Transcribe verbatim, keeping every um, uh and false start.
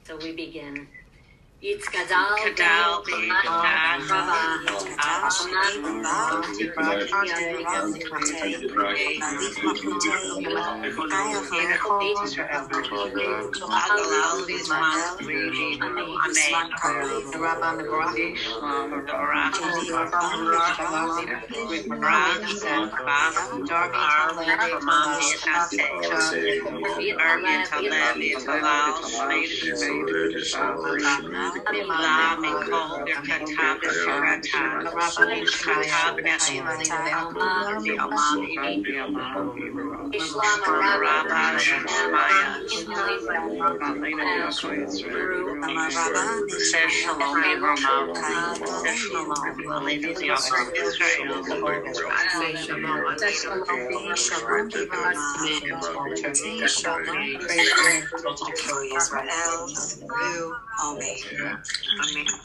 So we begin. Yitzkadal Kadal B'Yitkan Rava La Mikol Birkatab Shirata Katab Nesilama the Amani Ishlam Rabba Shemaya Say Shalom Abraham Say Shalom Hallelujah Israel Israel, Amen.